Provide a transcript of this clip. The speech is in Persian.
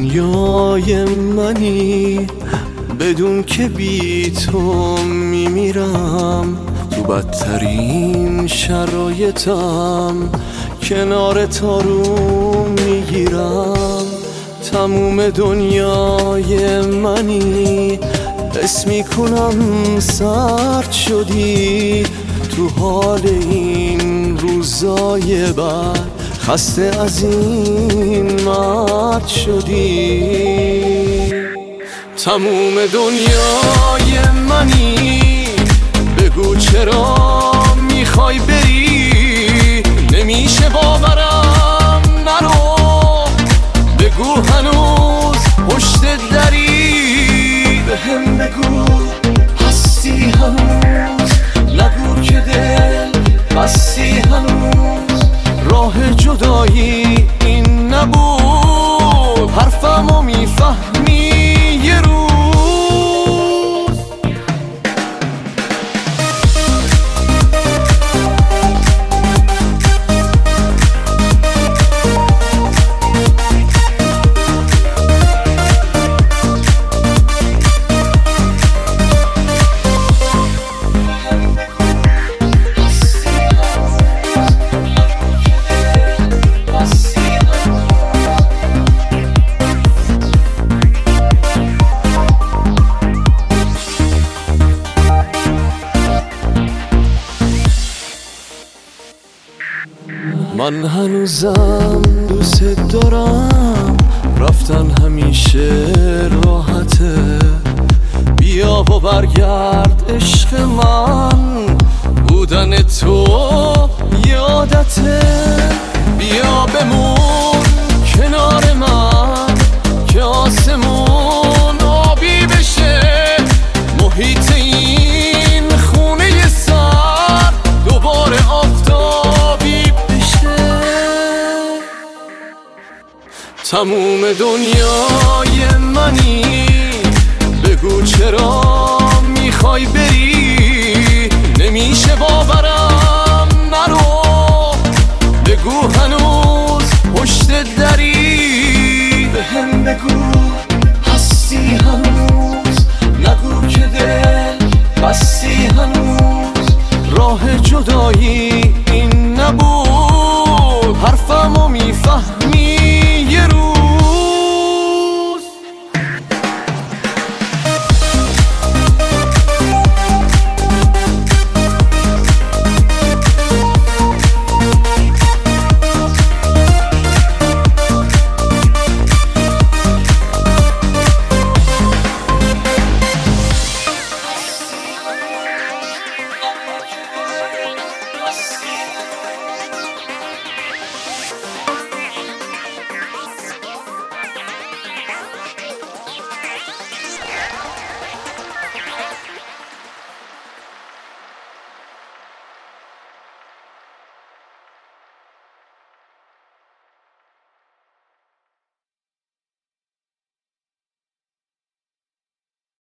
دنیای منی بدون که بی تو میمیرم، تو بدترین شرایطم کنار تو رو میگیرم. تموم دنیای منی حس میکنم سرد شدی، تو حال این روزای بعد خسته از این مرد شدی. تموم دنیای منی بگو چرا میخوای بری، نمیشه باورم نرو، بگو هنوز پشت دری، بهم بگو هستی هنوز، نگو که دل بستی هنوز، راه جدایی این نبود، حرفمو میفهمی یه روز. من هنوزم دوست دارم، رفتن همیشه راحته، بیا و برگرد عشق من، بودن تو یادته، بیا بمون کنار من که آسمون آبی بشه، محیط این خونه سر دوباره آفتابی بشه. تموم دنیای منی بگو چرا میخوای بری، نمیشه باورم نرو، بگو هنوز پشت دری، بهم بگو هستی هنوز، نگو که دل بستی هنوز، راه جدایی